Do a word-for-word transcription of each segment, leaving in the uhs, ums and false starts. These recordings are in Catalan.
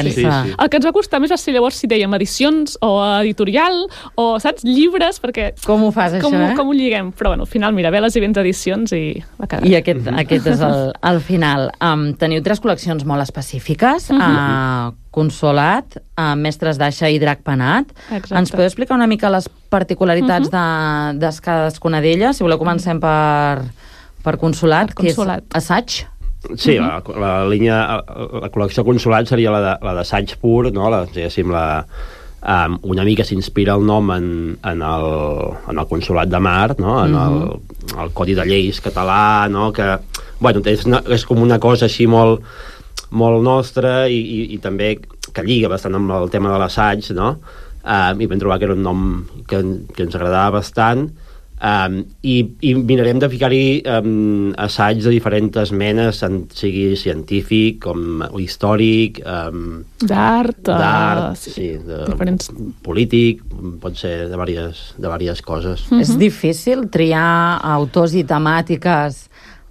defensa. Sí, sí. El que ens va costar més va ser llavors si dèiem edicions o editorial o, saps, llibres, perquè... Com ho fas, com, això, eh? Com ho lliguem? Però, bueno, al final, mira, veles i vents edicions i va quedar. I aquest, aquest és el, el final. Um, teniu tres col·leccions molt específiques. Uh -huh. uh, Consolat, uh, Mestres d'Aixa i Drac Penat. Exacte. Ens podeu explicar una mica les particularitats uh -huh. de, de cadascuna d'elles? Si voleu, comencem per, per Consolat, per Consolat, que és assaig. Sí, la, la línia, la col·lecció Consolat seria la de, la d'assaig pur, no? La, diguéssim, la, um, una mica s'inspira el nom en, en, el, en el Consolat de Mar, no? En el, el Codi de Lleis català, no? Que, bueno, és, una, és com una cosa així molt, molt nostra i, i, i també que lliga bastant amb el tema de l'assaig, no? Um, i vam trobar que era un nom que, que ens agradava bastant. Um, i, i mirarem de ficar-hi um, assaigs de diferents menes, sigui científic com històric, um, d'art, d'art, uh, sí, de, diferents... polític, pot ser de diverses, de diverses coses. Uh-huh. És difícil triar autors i temàtiques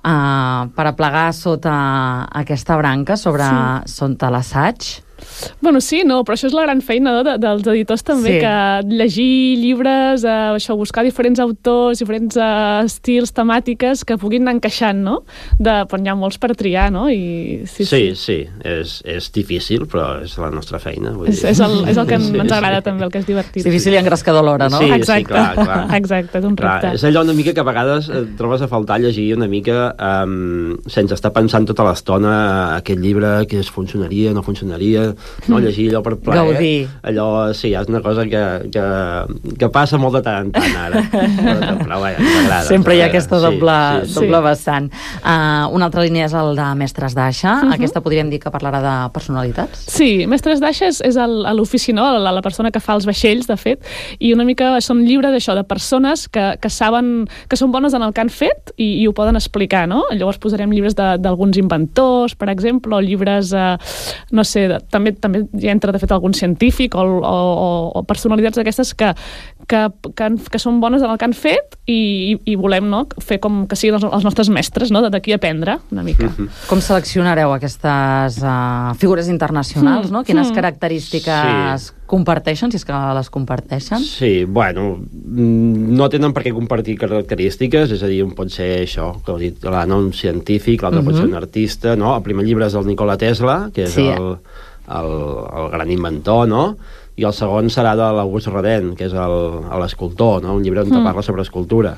uh, per aplegar sota aquesta branca sobre sí. sota l'assaig? Bueno, sí, no, però això és la gran feina, no, de, dels editors també, sí. que llegir llibres, eh, això, buscar diferents autors, diferents eh, estils, temàtiques que puguin anar encaixant, no? De, però n'hi ha molts per triar, no? I, sí, sí, sí, sí, és, és difícil, però és la nostra feina. Vull és, dir. és, el, és el que sí, ens agrada sí. també, el que és divertit. És difícil i engrescador alhora, no? Sí, exacte, sí, clar, clar. exacte, és un repte. Clar, és allò una mica que a vegades et trobes a faltar llegir una mica um, sense estar pensant tota l'estona aquest llibre, que es funcionaria, no funcionaria, no, llegir allò per plaer. Gaudir. Allò, sí, és una cosa que, que, que passa molt de tant en tant ara. Però, però bé, ens agrada. Sempre hi ha aquesta doble, sí, sí, doble sí. vessant. Uh, una altra línia és el de Mestres d'Aixa. Uh -huh. Aquesta podríem dir que parlarà de personalitats? Sí, Mestres d'Aixa és, és el, a l'ofici, no? La, la persona que fa els vaixells, de fet, i una mica són llibres d'això, de persones que, que saben, que són bones en el que han fet i, i ho poden explicar, no? Llavors posarem llibres d'alguns inventors, per exemple, o llibres, eh, no sé, de, també, també hi entra, de fet, algun científic o, o, o personalitats d'aquestes que, que, que, han, que són bones en el que han fet i, i, i volem, no?, fer com que siguin els, els nostres mestres, no?, d'aquí aprendre una mica. Mm-hmm. Com seleccionareu aquestes uh, figures internacionals, mm. no? Quines mm. característiques sí. comparteixen, si és que les comparteixen? Sí, bueno, no tenen per què compartir característiques, és a dir, un pot ser això, que heu dit, l'Anna, un científic, l'altre mm-hmm. pot ser un artista, no? El primer llibre és el Nikola Tesla, que és sí. el... El, el gran inventor, no? I el segon serà de l'August Rodin, que és l'escultor, no? Un llibre on mm. parla sobre escultura.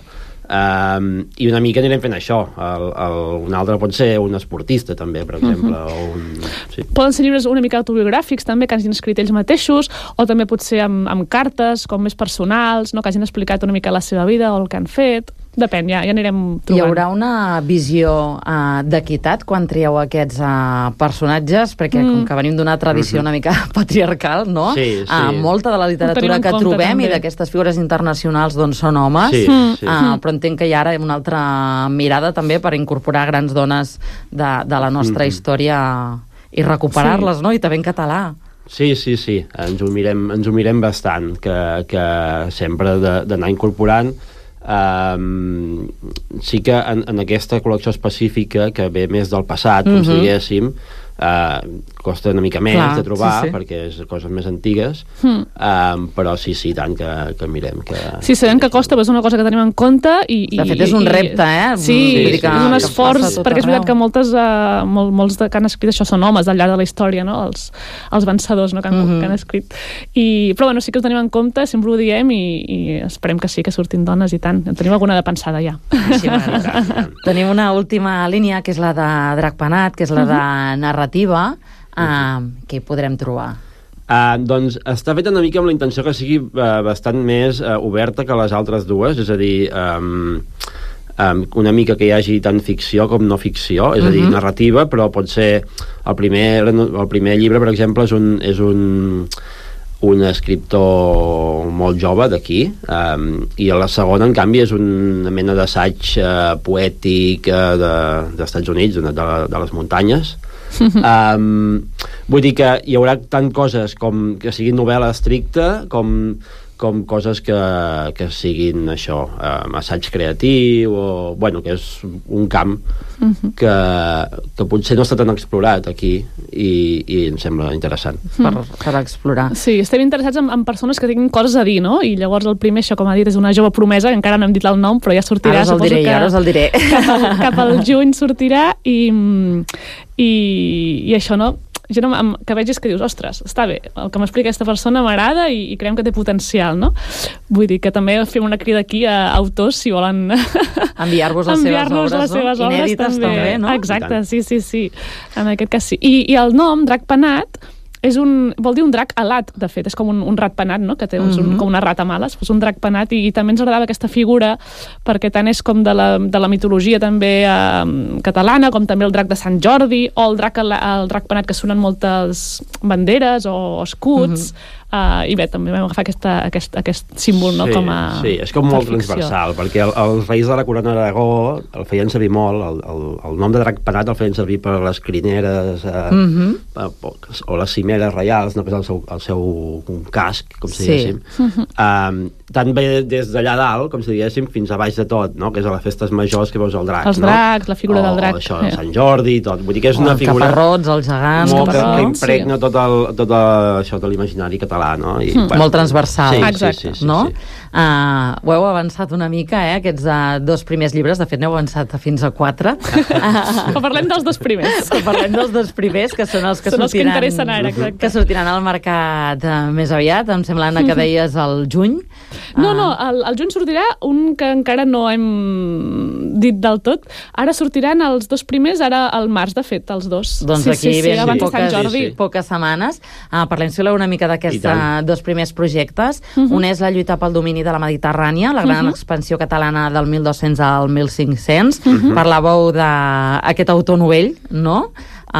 Um, i una mica anirem fent això. El, el, un altre pot ser un esportista també, per exemple, mm-hmm. o un... Sí. Poden ser llibres una mica autobiogràfics també, que hagin escrit ells mateixos, o també pot ser amb, amb cartes com més personals, no? Que hagin explicat una mica la seva vida o el que han fet. Depèn, ja, ja anirem trobant. Hi haurà una visió uh, d'equitat quan trieu aquests uh, personatges, perquè mm. com que venim d'una tradició mm-hmm. una mica patriarcal, no? Sí, sí. Uh, molta de la literatura que trobem també. I d'aquestes figures internacionals doncs són homes, sí, mm. sí. Uh, però entenc que hi ha ara una altra mirada també per incorporar grans dones de, de la nostra mm-hmm. història i recuperar-les, sí. no? I també en català. Sí, sí, sí, ens ho mirem, ens ho mirem bastant, que, que sempre d'anar incorporant. Um, sí que en, en aquesta col·lecció específica que ve més del passat, com mm-hmm. si diguéssim, uh, costa una mica més Clar, de trobar, sí, sí. perquè és coses més antigues, mm. um, però sí, sí, tant que, que mirem que... Sí, sabem que costa, però és una cosa que tenim en compte i... i de fet, és un repte, eh? Sí, sí, sí, és un esforç, perquè és veritat que moltes, uh, mol, molts de, que han escrit això són homes al llarg de la història, no? Els, els vencedors, no? Que han, mm-hmm. que han escrit. I, però bueno, sí que ho tenim en compte, sempre ho diem i, i esperem que sí, que surtin dones i tant. En tenim alguna de pensada ja. Sí, tenim una última línia, que és la de Drac Penat, que és la de narrativa. Uh, què hi podrem trobar? Uh, doncs està feta una mica amb la intenció que sigui uh, bastant més uh, oberta que les altres dues, és a dir, um, um, una mica que hi hagi tant ficció com no ficció, és uh-huh. a dir, narrativa, però pot ser el primer, el primer llibre, per exemple, és un, és un, un escriptor molt jove d'aquí, um, i la segona, en canvi, és una mena d'assaig uh, poètic uh, de, dels Estats Units, de, de, de les muntanyes. Um, vull dir que hi haurà tant coses com que siguin novel·la estricta com, com coses que, que siguin això, eh, assaig creatiu o, bueno, que és un camp uh-huh. que, que potser no està tan explorat aquí i, i em sembla interessant. Per, per explorar. Sí, estem interessats en, en persones que tinguin coses a dir, no? I llavors el primer, això com ha dit, és una jove promesa, que encara no hem dit el nom, però ja sortirà. Ara us el diré, que ara us el diré. Cap al, cap al juny sortirà i, i, i això, no? Jo no, que vegis que dius, ostres, està bé, el que m'explica aquesta persona m'agrada i, i creiem que té potencial, no? Vull dir que també fem una crida aquí a autors si volen enviar-vos les enviar seves obres, les seves no? obres Inèdites també, també, no? Exacte, sí, sí, sí. En aquest cas sí. I, i el nom, Drac Penat, és un, vol dir un drac alat, de fet, és com un, un rat penat, no? Que té un, mm-hmm. com una rata males, és un drac penat, i, i també ens agradava aquesta figura, perquè tant és com de la, de la mitologia també eh, catalana, com també el drac de Sant Jordi, o el drac, el, el drac penat, que sonen moltes banderes o escuts, mm-hmm. Uh, i bé, també vam agafar aquesta, aquest, aquest símbol, no? Sí, com a sí, és com molt transversal, perquè el, els reis de la corona d'Aragó el feien servir molt, el, el, el nom de drac penat el feien servir per les crineres uh, mm-hmm. o, o les cimeres reials, no? Que és el seu, el seu un casc, com si sí. diguéssim. Mm-hmm. Um, tant bé des d'allà dalt, com si diguéssim, fins a baix de tot, no? Que és a les festes majors que veus el drac. Els no? dracs, la figura o, del drac. O això, yeah. Sant Jordi, tot. Vull dir que és una oh, figura... Caparrots, els gegants... Molt, que, que impregna sí. tot, el, tot el, això de l'imaginari català. No? I, mm. bueno, molt transversal. Sí, exacte. Sí, sí, sí, no? sí. Uh, ho heu avançat una mica, eh? Aquests uh, dos primers llibres, de fet n'heu avançat fins a quatre. Però parlem dels dos primers. Però parlem dels dos primers, que són els que són sortiran... els que interessen ara, exacte. Que sortiran al mercat uh, més aviat, em sembla, Anna, que deies el juny. No, no, el, el juny sortirà un que encara no hem dit del tot. Ara sortiran els dos primers, ara al març, de fet, els dos. Doncs sí, aquí sí, ve sí, sí, poques, sí, sí. poques setmanes. Uh, parlem, si voleu, una mica d'aquests uh, dos primers projectes. Uh -huh. Un és la lluita pel domini de la Mediterrània, la gran uh -huh. expansió catalana del mil dos-cents al mil cinc-cents. Uh -huh. Parlàveu d'aquest autor novell, no?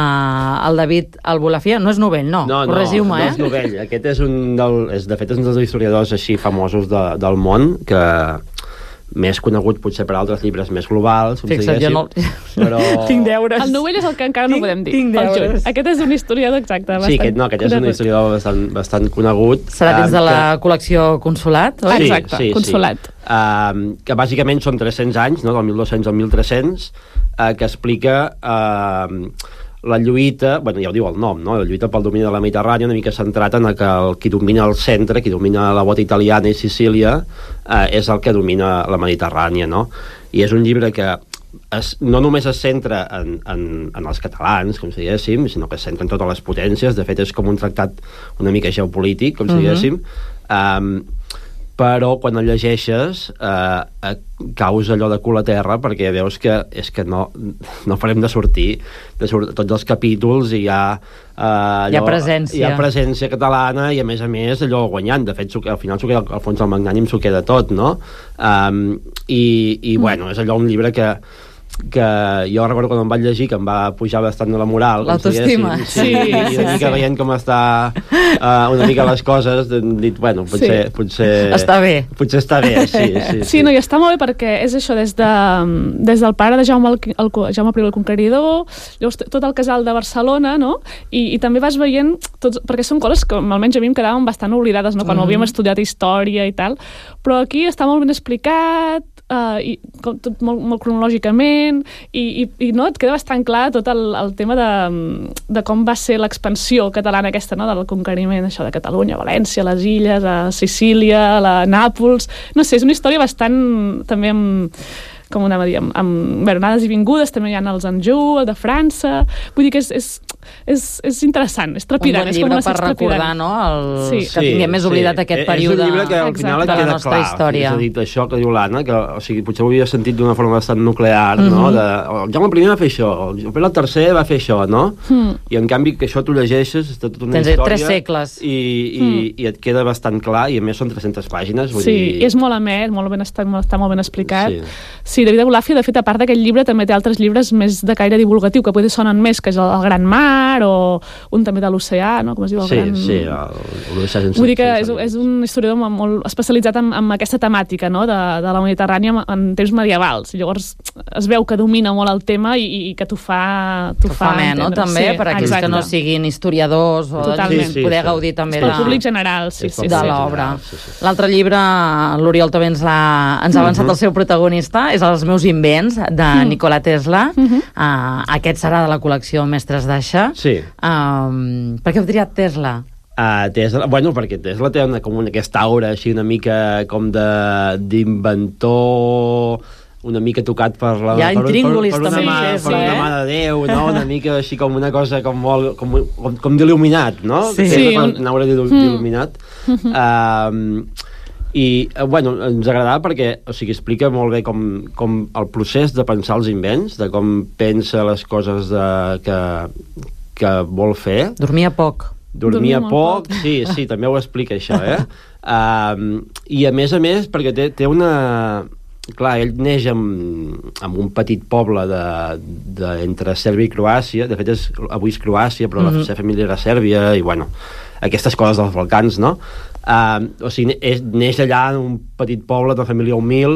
Uh, el David Albolafia, no és novell, no, no corregiu-me, no, eh? No és novell, aquest és un del, és, de fet és un dels historiadors així famosos de, del món, que més conegut potser per altres llibres més globals, com Fixa't, jo no... però... tinc deures. El novell és el que encara no tinc, podem dir. Tinc deures. Aquest és un historiador exacte. Sí, aquest, no, aquest és un historiador bastant, bastant conegut. Serà dins um, de la que... col·lecció Consolat, oi? Sí, exacte, sí, Consolat. Sí. Um, que bàsicament són tres-cents anys, no? Del mil dos-cents al mil tres-cents, uh, que explica... Uh, la lluita, bueno, ja ho diu el nom, no? La lluita pel domini de la Mediterrània, una mica centrat en que el, qui domina el centre, qui domina la bota italiana i Sicília, eh, és el que domina la Mediterrània, no? I és un llibre que es, no només es centra en, en, en els catalans, com si diguéssim, sinó que es centra en totes les potències. De fet, és com un tractat una mica geopolític, com si diguéssim. Uh-huh. Um, però quan el llegeixes eh, caus allò de cul a terra, perquè veus que és que no, no farem de sortir de sortir tots els capítols i hi ha eh, allò, hi ha presència hi ha presència catalana i a més a més allò guanyant, de fet al final s'ho queda, al fons del magnànim s'ho queda tot, no? Um, i, i bueno, és allò un llibre que que jo recordo quan em vaig llegir que em va pujar bastant la moral, l'autoestima, sí, sí, i una mica sí. veient com està uh, una mica les coses, hem dit, bueno, potser, sí. potser està bé, potser està bé, sí, sí, sí, sí. no, i està molt bé perquè és això, des, de, des del pare de Jaume, el, el, Jaume I el Conqueridor, llavors tot el casal de Barcelona, no? I, i també vas veient tots, perquè són coses que almenys a mi em quedaven bastant oblidades, no? Quan mm. havíem estudiat història i tal, però aquí està molt ben explicat, Uh, i com, tot molt, molt cronològicament i, i, i no, et queda bastant clar tot el, el tema de, de com va ser l'expansió catalana aquesta, no? Del conqueriment això de Catalunya, València, les Illes, a Sicília, a la Nàpols, no sé, és una història bastant també amb, com anava a dir, amb, amb bueno, anades i vingudes, també hi ha els Anjou, el de França, vull dir que és, és, és, és interessant, és trepidant. Un bon és llibre com per recordar, no? El, sí. que tinguem més oblidat sí. aquest és període un llibre que al final et de queda la nostra clar, història. És a dir, això que diu l'Anna, que o sigui, potser ho havia sentit d'una forma bastant nuclear, mm-hmm. no? De, el Jaume I va fer això, el Pere el tercer va fer això, no? Mm. I en canvi que això tu llegeixes, és tota una Tens història... tres segles. I, i, mm. i et queda bastant clar, i a més són tres-centes pàgines. Vull sí, dir... i és molt amè, molt ben, està, està molt ben explicat. Sí, sí David Abulafia, de fet, a part d'aquest llibre, també té altres llibres més de caire divulgatiu, que potser sonen més, que és el, el Gran Mar, mar, o un també de l'oceà, no? Com es diu? El sí, gran... sí, l'oceà sense... Vull dir que és, és un historiador molt especialitzat en, en aquesta temàtica, no? de, de la Mediterrània en temps medievals. Llavors es veu que domina molt el tema i, i que t'ho fa... T'ho fa amè, no? També, sí, per aquells que no siguin historiadors o Totalment. sí, sí, poder sí. gaudir també és de... pel públic general, sí, sí, de sí. l'obra. Sí, sí. L'altre llibre, l'Oriol també ens, ha, ens ha avançat uh -huh. el seu protagonista, és Els meus invents, de uh -huh. Nikola Tesla. Uh -huh. uh, aquest serà de la col·lecció Mestres d'Aixa. Sí. Um, per què heu triat Tesla? Uh, Tesla, bueno, perquè Tesla té una, com una, aquesta aura així una mica com de d'inventor una mica tocat per la... Hi ha per, intríngulis per, per, també, una, mà, sí, per una eh? mà de Déu, no? Una mica així com una cosa com molt... com, com, com d'il·luminat, no? Sí. Sí, un... una aura d'il·luminat. Mm. Uh, I, bueno, ens agradava perquè, o sigui, explica molt bé com, com el procés de pensar els invents, de com pensa les coses de, que, que vol fer. Dormia poc. Dormia poc, poc, sí, sí, també ho explica això, eh? Uh, I a més a més, perquè té, té una... Clar, ell neix en, en un petit poble de, de, entre Sèrbia i Croàcia, de fet és, avui és Croàcia, però mm-hmm. la seva família era Sèrbia, i bueno, aquestes coses dels Balcans, no? Uh, o sigui, és, neix allà en un petit poble de família humil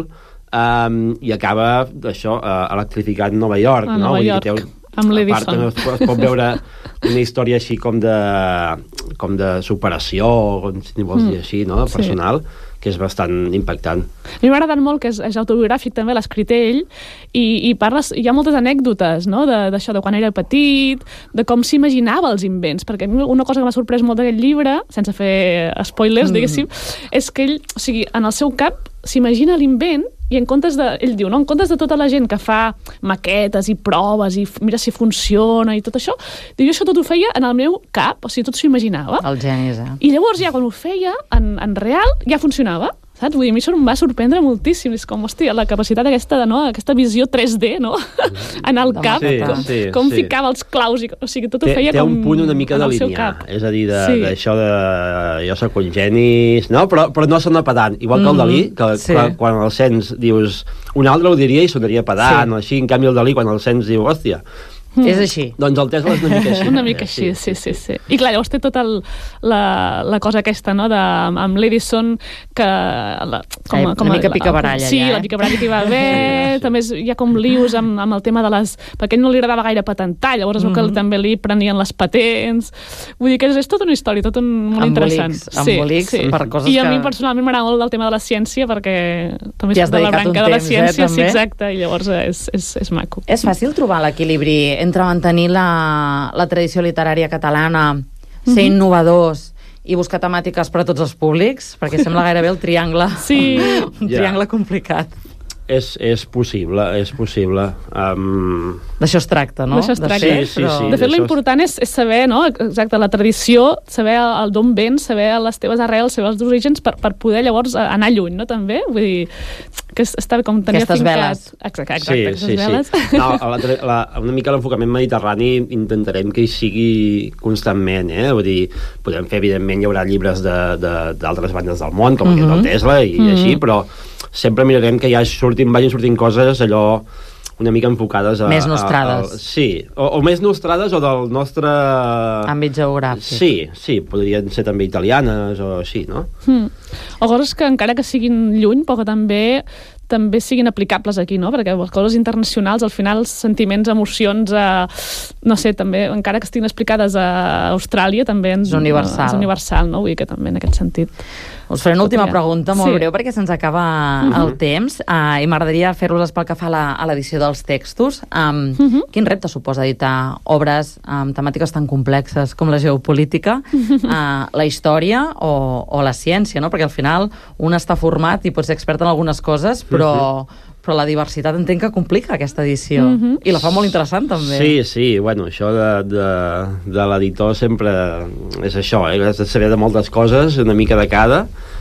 um, i acaba, això, uh, electrificat en Nova York, a no? Nova York, Vull dir, amb l'Edison. A part, també es, es pot veure una història així com de, com de superació, com si vols dir així, no? Personal, sí. que és bastant impactant. A mi m'ha agradat molt que és, és autobiogràfic també, l'ha escrit ell, i, i parles, hi ha moltes anècdotes, no?, d'això, de, de quan era petit, de com s'imaginava els invents, perquè a mi una cosa que m'ha sorprès molt d'aquest llibre, sense fer spoilers, mm. diguéssim, és que ell, o sigui, en el seu cap s'imagina l'invent i en comptes de, ell diu, no, en comptes de tota la gent que fa maquetes i proves i mira si funciona i tot això, diu, jo això tot ho feia en el meu cap, o sigui, tot s'ho imaginava. El genis, eh? I llavors ja quan ho feia, en, en real, ja funcionava. Saps? Vull dir, a mi això em va sorprendre moltíssim. És com, hòstia, la capacitat aquesta, de, no? aquesta visió tres D, no? en el cap, sí, com, sí, com sí. ficava els claus, i, o sigui, tot ho té, feia té com un punt una mica de linear, és a dir, d'això de, de, de jo soc un genis, no? Però, però no sona pedant, igual que el Dalí, que sí. quan, quan el sents dius, un altre ho diria i sonaria pedant, sí. o així, en canvi el Dalí, quan el sents diu, hòstia, Mm. És així. Doncs el Tesla és una mica així. Una mica així, sí, sí, sí. I clar, llavors té tota el, la, la cosa aquesta, no?, de, amb l'Edison, que... La, com, Ai, com una mica picabaralla, sí, ja, eh? la picabaralla que hi va haver, sí. També és, hi ha com lius amb, amb el tema de les... Perquè a ell no li agradava gaire patentar, llavors mm -hmm. que també li prenien les patents. Vull dir que és, és tota una història, tot un, molt interessant. Embolics, sí, sí. per coses I a que... mi personalment m'agrada molt el tema de la ciència, perquè també ja és de la branca de la ciència, eh, sí, exacte, i llavors és, és, és maco. És fàcil trobar l'equilibri entre mantenir la, la tradició literària catalana, ser mm-hmm. innovadors i buscar temàtiques per a tots els públics, perquè sembla gairebé el triangle, sí. un triangle yeah. complicat. És, és possible, és possible. Um... D'això es tracta, no? D'això es tracta. Sí, sí, però... sí. De fet, l'important és, és saber, no?, exacte, la tradició, saber el d'on vens, saber les teves arrels, saber els orígens, per, per poder llavors anar lluny, no?, també? Vull dir, que està bé com tenir aquestes afincat... veles. Exacte, exacte, sí, aquestes sí, veles. Sí. No, la, la, una mica l'enfocament mediterrani intentarem que hi sigui constantment, eh? Vull dir, podem fer, evidentment, hi haurà llibres d'altres bandes del món, com mm-hmm. aquest del Tesla, i mm-hmm. així, però sempre mirarem que ja surtin, vagin sortint coses allò una mica enfocades a... Més nostrades. A, a, sí, o, o més nostrades o del nostre... àmbit geogràfic. Sí, sí, podrien ser també italianes o així, no? Mm. O coses que encara que siguin lluny, però que també també siguin aplicables aquí, no? Perquè les coses internacionals, al final, els sentiments, emocions, eh, no sé, també, encara que estiguin explicades a Austràlia, també ens, és universal. És universal, no? Vull dir que també en aquest sentit... Us faré una última pregunta, molt sí. breu, perquè se'ns acaba uh-huh. el temps, uh, i m'agradaria fer-los pel que fa a l'edició dels textos. Um, uh-huh. Quin repte suposa editar obres amb temàtiques tan complexes com la geopolítica, uh, la història o, o la ciència, no? Perquè al final un està format i pot ser expert en algunes coses, però... Uh-huh. però la diversitat entenc que complica aquesta edició. Mm-hmm. I la fa molt interessant, també. Sí, sí, bueno, això de, de, de l'editor sempre és això, eh? Has de saber de moltes coses, una mica de cada,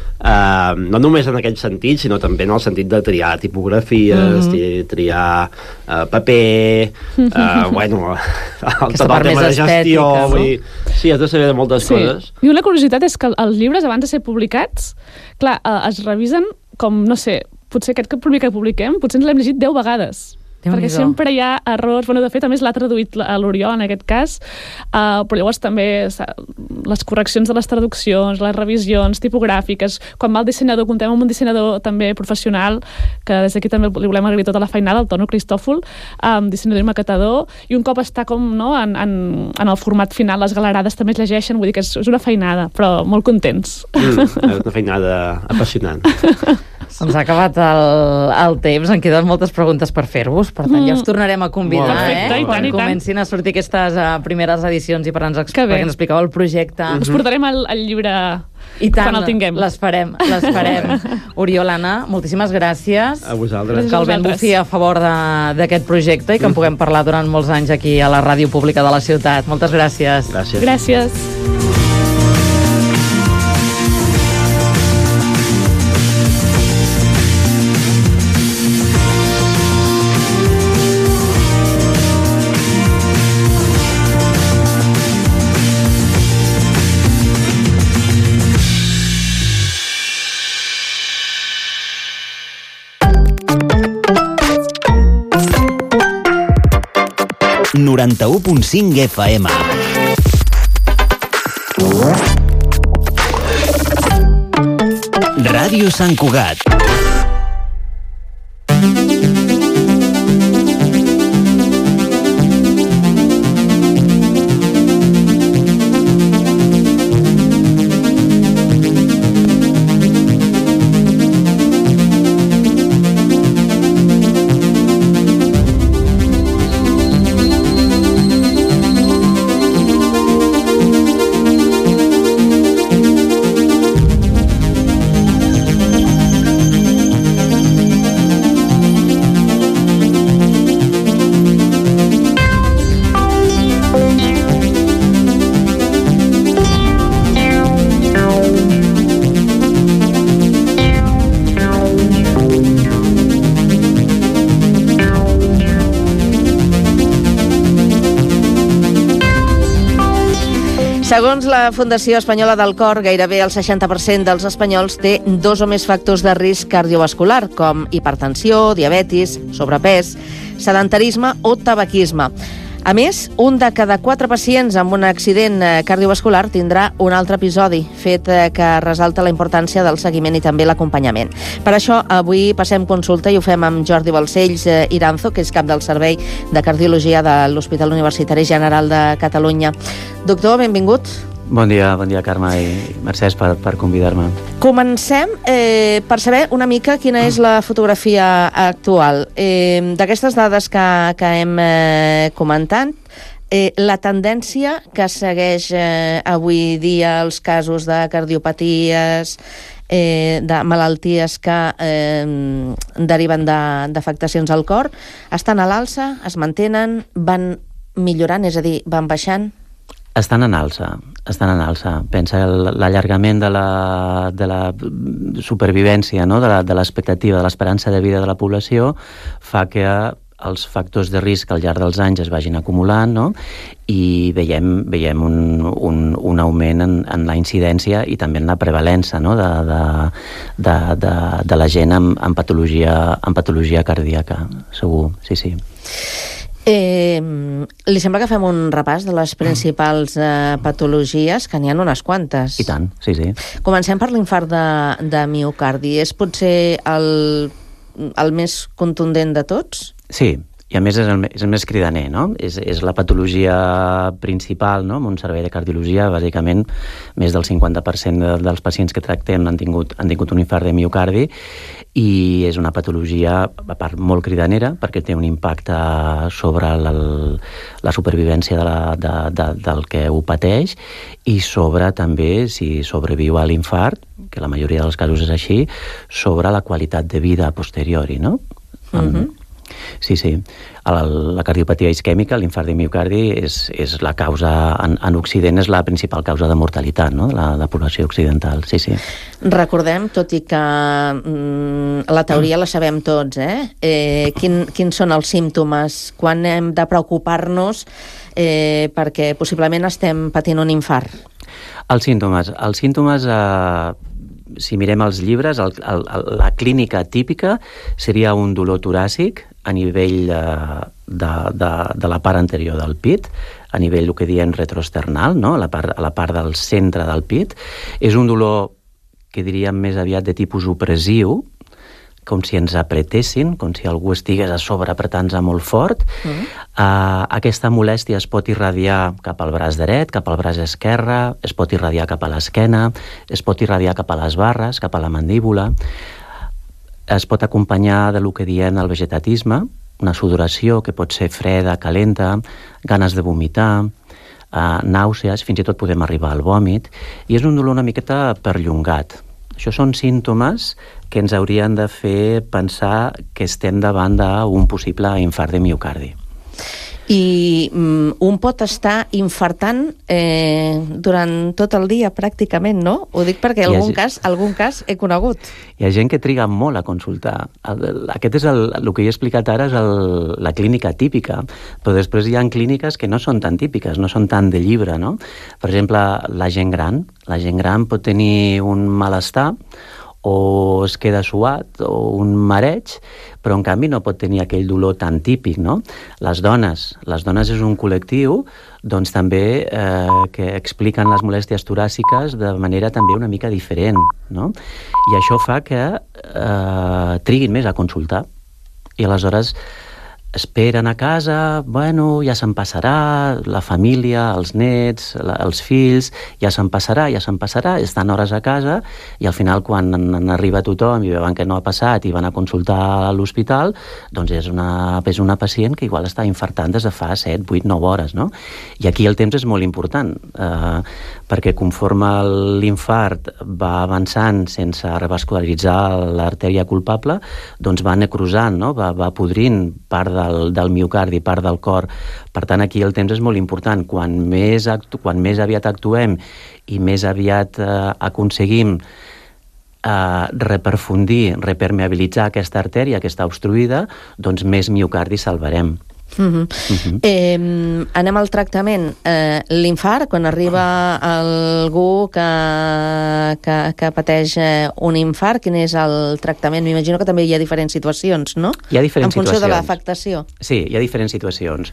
uh, no només en aquest sentit, sinó també en el sentit de triar tipografies, mm-hmm. triar uh, paper, uh, bueno, el, tot el tema de gestió, estètica, vull dir, sí, has de saber de moltes sí. coses. I una curiositat és que els llibres, abans de ser publicats, clar, uh, es revisen com, no sé, potser aquest que primer que publiquem, potser ens l'hem llegit deu vegades. perquè sempre hi ha errors. Bueno, de fet, a més, l'ha traduït a l'Oriol, en aquest cas, uh, però llavors també les correccions de les traduccions, les revisions tipogràfiques, quan va el dissenyador, contem amb un dissenyador també professional, que des d'aquí també li volem agrair tota la feinada, el Tono Cristòfol, um, dissenyador i maquetador, i un cop està com, no, en, en, en el format final, les galerades també es llegeixen, vull dir que és, és una feinada, però molt contents. Mm, és una feinada apassionant. Ens ha acabat el, el temps, en queden moltes preguntes per fer-vos, per tant, mm. ja us tornarem a convidar, Perfecte, eh? Quan comencin a sortir aquestes uh, primeres edicions i per ens, exp ens expliqueu el projecte. Mm-hmm. Us portarem el, el llibre I tant, quan el tinguem. Les farem, les farem. Oriol, Anna, moltíssimes gràcies. A vosaltres. Que el vent bufi a favor d'aquest projecte i que en puguem parlar durant molts anys aquí a la ràdio pública de la ciutat. Moltes gràcies. Gràcies. Gràcies. noranta-u punt cinc F M. Ràdio Sant Cugat. Segons la Fundació Espanyola del Cor, gairebé el seixanta per cent dels espanyols té dos o més factors de risc cardiovascular, com hipertensió, diabetis, sobrepès, sedentarisme o tabaquisme. A més, un de cada quatre pacients amb un accident cardiovascular tindrà un altre episodi, fet que resalta la importància del seguiment i també l'acompanyament. Per això, avui passem consulta i ho fem amb Jordi Balcells Iranzo, que és cap del Servei de Cardiologia de l'Hospital Universitari General de Catalunya. Doctor, benvingut. Bon dia, bon dia, Carme, i Mercès per, per convidar-me. Comencem eh, per saber una mica quina és la fotografia actual. Eh, D'aquestes dades que, que hem eh, comentat, eh, la tendència que segueix eh, avui dia els casos de cardiopaties, eh, de malalties que eh, deriven d'afectacions al cor, estan a l'alça, es mantenen, van millorant, és a dir, van baixant? Estan en alça, estan en alça. Pensa que l'allargament de la, de la supervivència, no? de l'expectativa, de l'esperança de vida de la població, fa que els factors de risc al llarg dels anys es vagin acumulant, no? I veiem, veiem un, un, un augment en, en la incidència i també en la prevalença, no? de, de, de, de, de la gent amb, amb, patologia, amb patologia cardíaca, segur, sí, sí. Eh, li sembla que fem un repàs de les principals eh, patologies, que n'hi ha unes quantes? I tant, sí, sí. Comencem per l'infart de, de miocardi. És potser el, el més contundent de tots? Sí, i a més és el, és el més cridaner, no? És, és la patologia principal, no? En un servei de cardiologia, bàsicament, més del cinquanta per cent de, dels pacients que tractem han tingut, han tingut un infart de miocardi, i és una patologia, a part, molt cridanera, perquè té un impacte sobre la, la supervivència de la, de, de, del que ho pateix, i sobre també, si sobreviu a l'infart, que la majoria dels casos és així, sobre la qualitat de vida a posteriori, no? Uh-huh. Sí, sí. La, la cardiopatia isquèmica, l'infart de miocardi, és, és la causa, en, en Occident és la principal causa de mortalitat, no? de la, la població occidental, sí, sí. Recordem, tot i que mm, la teoria la sabem tots, eh? eh quin, quins són els símptomes, quan hem de preocupar-nos eh, perquè possiblement estem patint un infart? Els símptomes, els símptomes eh, si mirem els llibres, el, el, la clínica típica seria un dolor toràcic, a nivell de, de, de, de la part anterior del pit, a nivell, el que diem, retroesternal, no? a, la part, a la part del centre del pit. És un dolor que diríem més aviat de tipus opressiu, com si ens apretessin, com si algú estigués a sobre apretant-se molt fort. Mm. Uh, aquesta molèstia es pot irradiar cap al braç dret, cap al braç esquerre, es pot irradiar cap a l'esquena, es pot irradiar cap a les barres, cap a la mandíbula. Es pot acompanyar de lo que diem el vegetatisme, una sudoració que pot ser freda, calenta, ganes de vomitar, uh, nàusees, fins i tot podem arribar al vòmit, i és un dolor una miqueta perllongat. Això són símptomes que ens haurien de fer pensar que estem davant d'un possible infart de miocardi. I um, un pot estar infartant eh, durant tot el dia, pràcticament, no? Ho dic perquè algun, ha... cas, algun cas he conegut. Hi ha gent que triga molt a consultar. Aquest és el, el que he explicat ara, és el, la clínica típica, però després hi ha clíniques que no són tan típiques, no són tan de llibre, no? Per exemple, la gent gran. La gent gran pot tenir un malestar o es queda suat o un mareig, però en canvi no pot tenir aquell dolor tan típic, no? Les dones, les dones és un col·lectiu doncs també eh, que expliquen les molèsties toràciques de manera també una mica diferent, no? I això fa que eh, triguin més a consultar i aleshores esperen a casa, bueno, ja se'n passarà, la família, els nets, la, els fills, ja se'n passarà, ja se'n passarà, estan hores a casa i al final quan en arriba tothom i veuen que no ha passat i van a consultar a l'hospital, doncs és una, és una pacient que igual està infartant des de fa set, vuit, nou hores, no? I aquí el temps és molt important, eh, perquè conforme l'infart va avançant sense revascularitzar l'artèria culpable, doncs va necrosant, no? va, va podrint part de Del, del miocardi, part del cor. Per tant, aquí el temps és molt important. Quan més, actu, quan més aviat actuem i més aviat eh, aconseguim eh, reperfundir, repermeabilitzar aquesta artèria que està obstruïda, doncs més miocardi salvarem. Uh-huh. Uh-huh. Eh, anem al tractament. Eh, l'infart, quan arriba algú que, que, que pateix un infart, quin és el tractament? M'imagino que també hi ha diferents situacions, no? Hi ha diferents situacions. En funció de l'afectació. Sí, hi ha diferents situacions.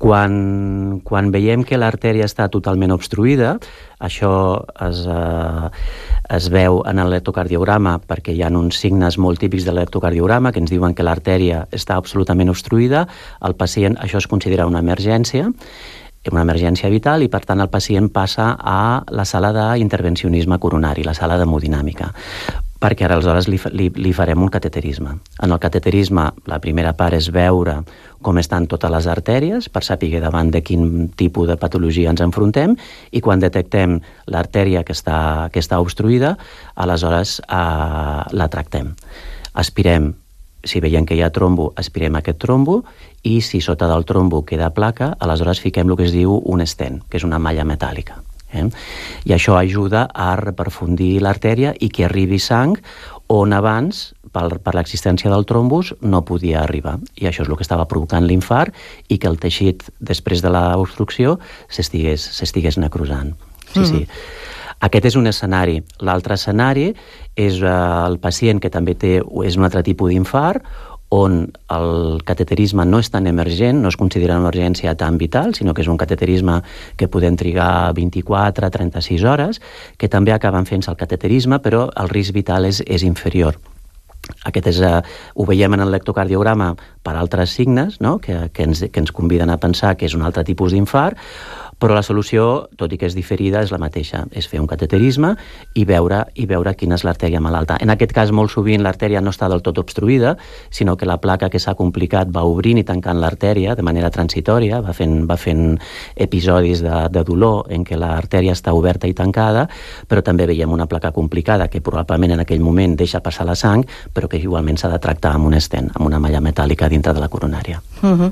Quan, quan veiem que l'artèria està totalment obstruïda, això es, eh, es veu en l'electrocardiograma perquè hi ha uns signes molt típics de l'electrocardiograma que ens diuen que l'artèria està absolutament obstruïda. El pacient, això es considera una emergència, una emergència vital, i per tant el pacient passa a la sala d'intervencionisme coronari, la sala d'hemodinàmica, perquè ara aleshores li, li, li farem un cateterisme. En el cateterisme la primera part és veure com estan totes les artèries per saber davant de quin tipus de patologia ens enfrontem, i quan detectem l'artèria que està, que està obstruïda, aleshores eh, la tractem. Aspirem, si veiem que hi ha trombo, aspirem aquest trombo, i si sota del trombo queda placa, aleshores fiquem el que es diu un stent, que és una malla metàl·lica. Eh? I això ajuda a reperfundir l'artèria i que arribi sang on abans, per, per l'existència del trombus, no podia arribar. I això és el que estava provocant l'infart i que el teixit, després de l'obstrucció, s'estigués, s'estigués necrosant. Sí, mm-hmm. sí. Aquest és un escenari. L'altre escenari és eh, el pacient que també té, és un altre tipus d'infart, on el cateterisme no és tan emergent, no es considera una emergència tan vital, sinó que és un cateterisme que podem trigar vint-i-quatre a trenta-sis hores, que també acaben fent-se el cateterisme, però el risc vital és, és inferior. Aquest és, uh, ho veiem en l'electrocardiograma per altres signes, no? que, que, ens, que ens conviden a pensar que és un altre tipus d'infart, però la solució, tot i que és diferida, és la mateixa. És fer un cateterisme i veure, i veure quina és l'artèria malalta. En aquest cas, molt sovint, l'artèria no està del tot obstruïda, sinó que la placa que s'ha complicat va obrint i tancant l'artèria de manera transitòria, va fent, va fent episodis de, de dolor en què l'artèria està oberta i tancada, però també veiem una placa complicada que probablement en aquell moment deixa passar la sang, però que igualment s'ha de tractar amb un stent, amb una malla metàl·lica dintre de la coronària. Uh-huh.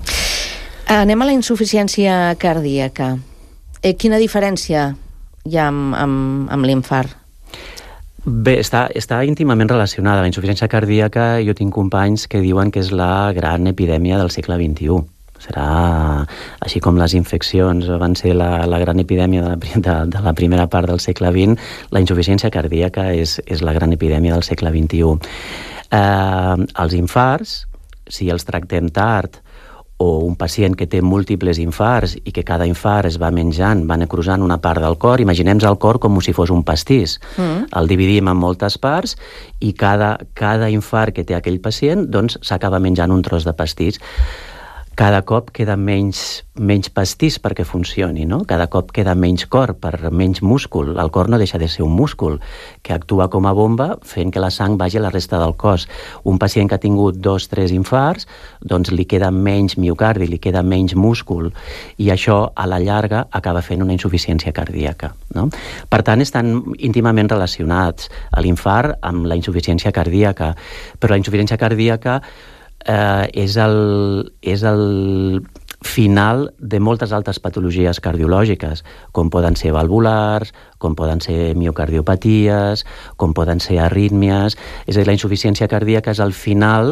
Anem a la insuficiència cardíaca. Eh, quina diferència hi ha amb, amb, amb l'infart? Bé, està, està íntimament relacionada. La insuficiència cardíaca, jo tinc companys que diuen que és la gran epidèmia del segle vint-i-u. Serà, així com les infeccions van ser la, la gran epidèmia de la, de, de la primera part del segle vint, la insuficiència cardíaca és, és la gran epidèmia del segle vint-i-u. Eh, els infarts si els tractem tard, o un pacient que té múltiples infarts i que cada infart es va menjant, va necrosant una part del cor, imaginem el cor com si fos un pastís. Mm. El dividim en moltes parts i cada, cada infart que té aquell pacient doncs s'acaba menjant un tros de pastís. Cada cop queda menys, menys pastís perquè funcioni, no? Cada cop queda menys cor per menys múscul. El cor no deixa de ser un múscul que actua com a bomba fent que la sang vagi a la resta del cos. Un pacient que ha tingut dos, tres infarts, doncs li queda menys miocardi, li queda menys múscul i això a la llarga acaba fent una insuficiència cardíaca, no? Per tant, estan íntimament relacionats l'infart amb la insuficiència cardíaca, però la insuficiència cardíaca Eh, és, el, és el final de moltes altres patologies cardiològiques, com poden ser valvulars, com poden ser miocardiopaties, com poden ser arrítmies. És a dir, la insuficiència cardíaca és el final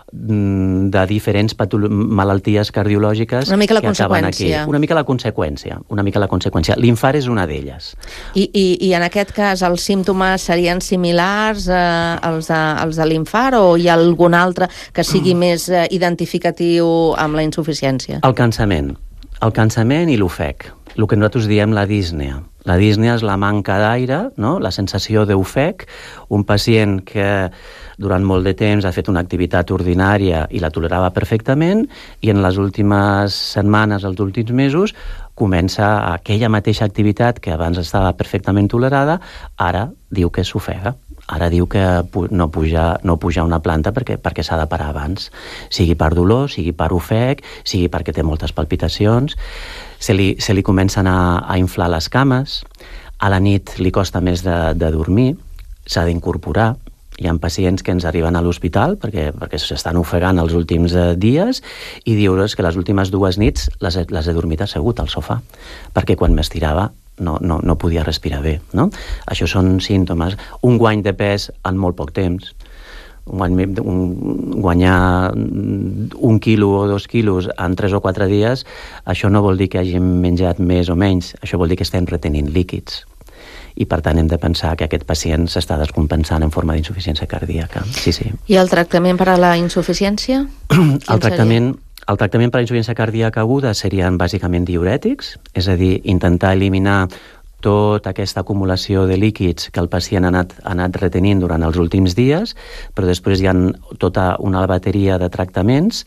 de diferents malalties cardiològiques una mica la que acaben aquí. Una mica la conseqüència. Una mica la conseqüència. L'infart és una d'elles. I, i, I en aquest cas els símptomes serien similars eh, als, de, als de l'infart o hi ha algun altre que sigui mm. més eh, identificatiu amb la insuficiència? El cansament. El cansament i l'ofec. El que nosaltres diem la dísnea. La dísnea és la manca d'aire, no? La sensació d'ofec. Un pacient que durant molt de temps ha fet una activitat ordinària i la tolerava perfectament i en les últimes setmanes, els últims mesos, comença aquella mateixa activitat que abans estava perfectament tolerada, ara diu que s'ofega. Ara diu que no puja, no puja una planta perquè, perquè s'ha de parar abans. Sigui per dolor, sigui per ofec, sigui perquè té moltes palpitacions. Se li, se li comencen a, a inflar les cames. A la nit li costa més de, de dormir. S'ha d'incorporar. Hi ha pacients que ens arriben a l'hospital perquè, perquè s'estan ofegant els últims eh, dies i dius que les últimes dues nits les, les he dormit assegut al sofà perquè quan m'estirava no, no, no podia respirar bé, no? Això són símptomes. Un guany de pes en molt poc temps. Un, un, guanyar un quilo o dos quilos en tres o quatre dies, això no vol dir que hàgim menjat més o menys, això vol dir que estem retenint líquids. I per tant hem de pensar que aquest pacient s'està descompensant en forma d'insuficiència cardíaca. Sí, sí. I el tractament per a la insuficiència? El tractament, el tractament per a la insuficiència cardíaca aguda serien bàsicament diurètics, és a dir, intentar eliminar tota aquesta acumulació de líquids que el pacient ha anat, ha anat retenint durant els últims dies, però després hi ha tota una bateria de tractaments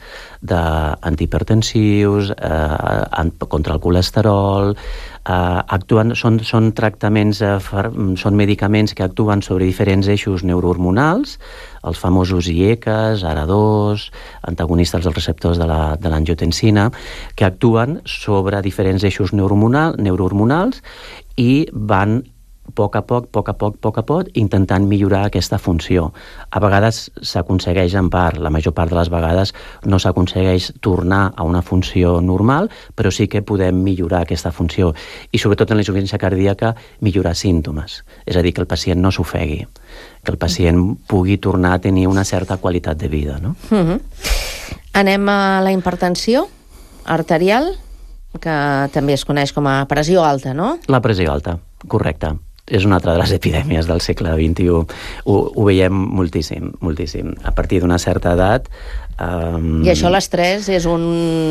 d'antihipertensius, eh, contra el colesterol, eh, actuen, són, són tractaments, eh, són medicaments que actuen sobre diferents eixos neurohormonals, els famosos I E C As, A R A dos, antagonistes dels receptors de la, de l'angiotensina, que actuen sobre diferents eixos neurohormonal, neurohormonals i van a poc a poc, a poc a poc, a poc a poc, intentant millorar aquesta funció. A vegades s'aconsegueix en part, la major part de les vegades no s'aconsegueix tornar a una funció normal, però sí que podem millorar aquesta funció. I sobretot en la insuficiència cardíaca, millorar símptomes. És a dir, que el pacient no s'ofegui, que el pacient pugui tornar a tenir una certa qualitat de vida, no? Mm-hmm. Anem a la hipertensió arterial, que també es coneix com a pressió alta, no? La pressió alta, correcte. És una altra de les epidèmies del segle vint-i-u. Ho, ho veiem moltíssim, moltíssim. A partir d'una certa edat... Um... I això l'estrès és un...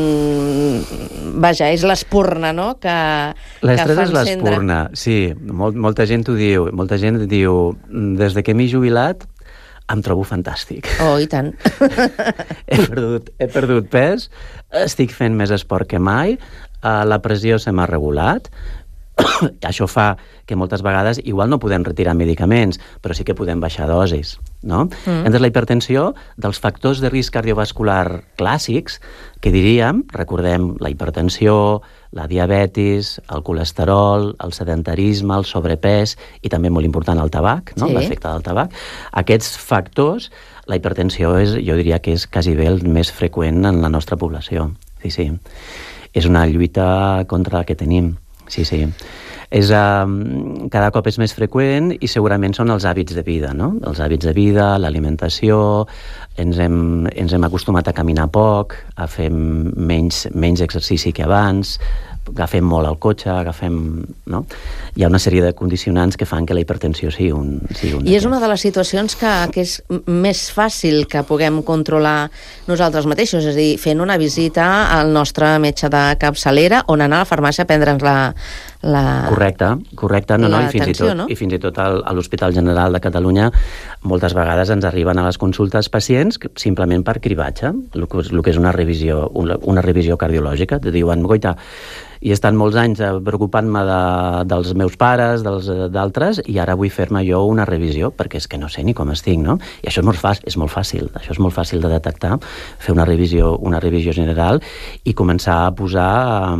Vaja, és l'espurna, no? Que, l'estrès que és l'espurna, sí. Molt, molta gent ho diu. Molta gent diu, des de que m'he jubilat em trobo fantàstic. Oh, i tant. he, perdut, he perdut pes, estic fent més esport que mai, la pressió se m'ha regulat, això fa que moltes vegades igual no podem retirar medicaments, però sí que podem baixar dosis, no? Mm. Entre la hipertensió, dels factors de risc cardiovascular clàssics, que diríem, recordem la hipertensió, la diabetis, el colesterol, el sedentarisme, el sobrepès i també molt important el tabac, no? Sí. L'efecte del tabac. Aquests factors, la hipertensió és, jo diria que és quasi bé el més freqüent en la nostra població. Sí, sí. És una lluita contra la que tenim. Sí, sí. És, uh, cada cop és més freqüent i segurament són els hàbits de vida, no? Els hàbits de vida, l'alimentació, ens hem, ens hem acostumat a caminar poc, a fer menys, menys exercici que abans, agafem molt el cotxe, agafem... No? Hi ha una sèrie de condicionants que fan que la hipertensió sigui un... Sigui un I és una de les situacions que, que és més fàcil que puguem controlar nosaltres mateixos, és a dir, fent una visita al nostre metge de capçalera on anar a la farmàcia a prendre'ns la... la... Correcte, correcte. No, no, i fins i tot, no? i fins i tot al, a l'Hospital General de Catalunya moltes vegades ens arriben a les consultes pacients simplement per cribatge, el que, el que és una revisió, una, una revisió cardiològica. Te diuen, goita, i he estat molts anys preocupant-me de, dels meus pares, dels d'altres, i ara vull fer-me jo una revisió, perquè és que no sé ni com estic, no? I això és molt fàcil, és molt fàcil, això és molt fàcil de detectar, fer una revisió, una revisió general i començar a posar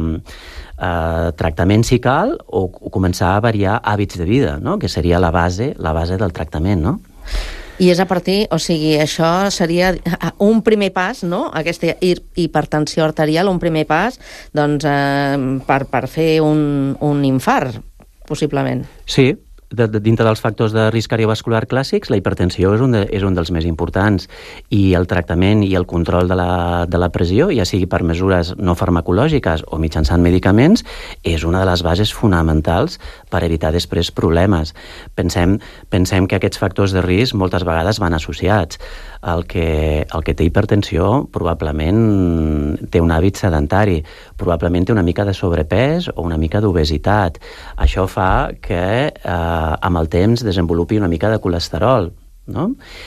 eh, tractament si cal o, o començar a variar hàbits de vida, no? Que seria la base, la base del tractament, no? I és a partir, o sigui, això seria un primer pas, no?, aquesta hipertensió arterial, un primer pas, doncs, eh, per, per fer un, un infart, possiblement. Sí, de, de, dintre dels factors de risc cardiovascular clàssics, la hipertensió és un, de, és un dels més importants, i el tractament i el control de la, de la pressió, ja sigui per mesures no farmacològiques o mitjançant medicaments, és una de les bases fonamentals per evitar després problemes. Pensem, pensem que aquests factors de risc moltes vegades van associats. El que, el que té hipertensió probablement té un hàbit sedentari, probablement té una mica de sobrepès o una mica d'obesitat. Això fa que eh, amb el temps desenvolupi una mica de colesterol, no?